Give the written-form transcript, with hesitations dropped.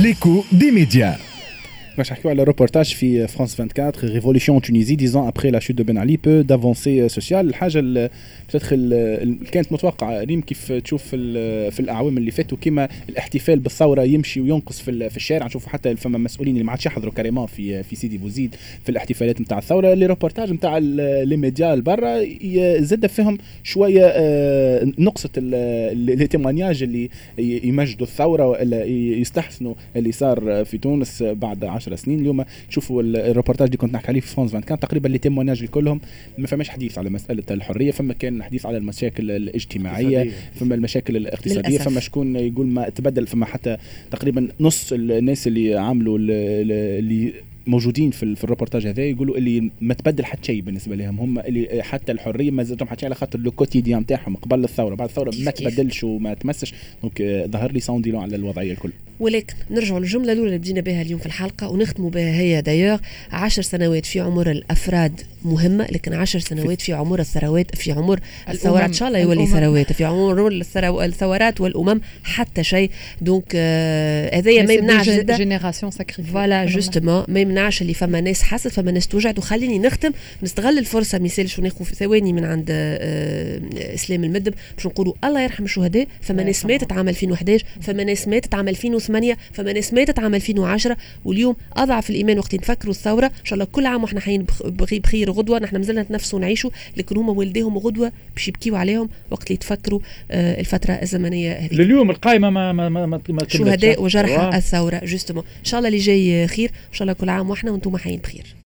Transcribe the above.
L'écho des médias. باش نحكيو على روبورتاج في فرانس 24 ريفولوشن تونيزي 10 ans après la chute de Ben Ali peu d'avancée sociale. الحاجه اللي كانت متوقعه ريم كيف تشوف في الاعوام اللي فاتوا كما الاحتفال بالثوره يمشي وينقص في الشارع. نشوفوا حتى فما مسؤولين اللي ما عادش يحضروا كريمان في سيدي بوزيد في الاحتفالات نتاع الثوره. لي روبورتاج نتاع لي ميديا البرا زاد فيهم شويه نقصه لي تيمونياج اللي يمجدوا الثوره ولا يستحسنوا اللي صار في تونس بعد 10 سنين. اليوم تشوفوا الروبورتاج اللي كنت نحكي عليه في فرانس 24 تقريبا اللي تيموناج كلهم ما فماش حديث على مساله الحريه، فما كان حديث على المشاكل الاجتماعيه، فما المشاكل الاقتصاديه، فما شكون يقول ما تبدل، فما حتى تقريبا نص الناس اللي عملوا اللي موجودين في الروبورتاج هذا يقولوا اللي ما تبدل حتى شيء بالنسبه لهم، هم اللي حتى الحريه ما زادتهم حتى على خاطر لو كوتيديان نتاعهم قبل الثوره بعد الثوره ما تبدلش وما تمسش. دونك ظهر لي ساونديلون على الوضعيه الكل. ولكن نرجعوا للجمله الاولى اللي بدينا بها اليوم في الحلقه ونختموا بها هي دايوغ 10 سنوات في عمر الافراد مهمه، لكن 10 سنوات في عمر الثروات، في عمر الثورات ان شاء الله يولي ثروات، في عمر الثورات والامم حتى شيء. دونك هذايا ما يمنعش جينيراسيون ساكريفي فوالا جوستومون ما يمنعش اللي فما ناس حست فما ناس توجعت. وخليني نختم نستغل الفرصه مثالش وناخذ ثواني من عند اسلام المدب باش نقولوا الله يرحم الشهداء. فما ناس ماتت عام 2011، فما ناس ماتت عام 2008، فما ناس ماتت عام 2010، واليوم اضعف الايمان وقت نفكروا الثوره. ان شاء الله كل عام واحنا حيين بخير غدوه، نحن مازلنا نتنفسوا ونعيشوا، لكن هما والديهم غدوه باش يبكيوا عليهم وقت اللي يتفكروا الفتره الزمنيه هذه. اليوم القائمه ما شهداء وجرحى الثوره جوستومون. ان شاء الله اللي جاي خير، ان شاء الله كل عام واحنا وانتم حيين بخير.